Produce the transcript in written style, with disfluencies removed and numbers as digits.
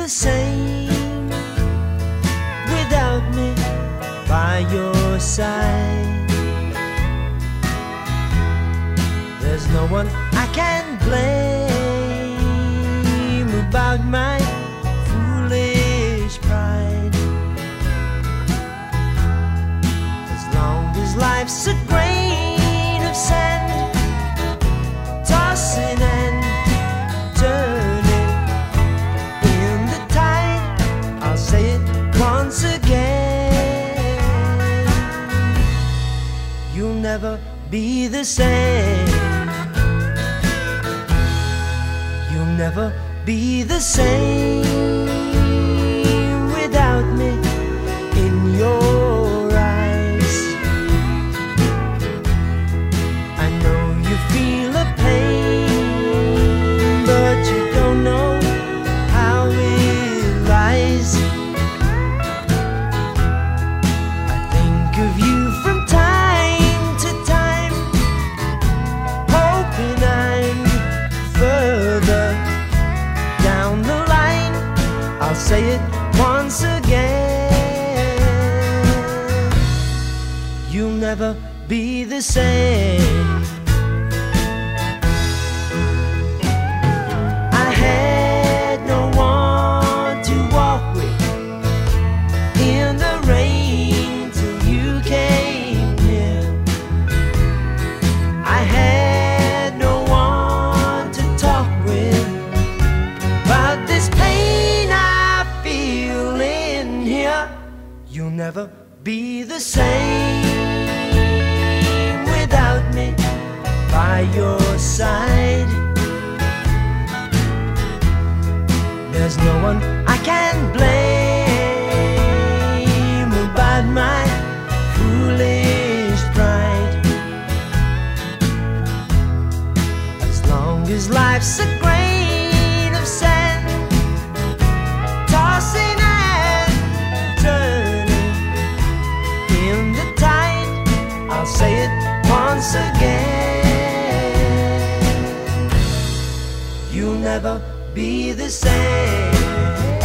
the same without me by your side. There's no one I can blame about my foolish pride. As long as life's a grain of sand, tossing and turning in the tide, I'll say it once again, you'll never be the same. You'll never be the same without me in your eyes. I know you feel a pain, but you don't know how it lies. I think of you from time to time, hoping I'm further down the line. I'll say it once again, you'll never be the same. I had no one to walk with in the rain till you came here. I had no one to talk with about this pain I feel in here. You'll never be the same without me by your side. There's no one I can blame about my foolish pride. As long as life's a grain of sand, tossing and turning in the tide, I'll say it once again, you'll never be the same.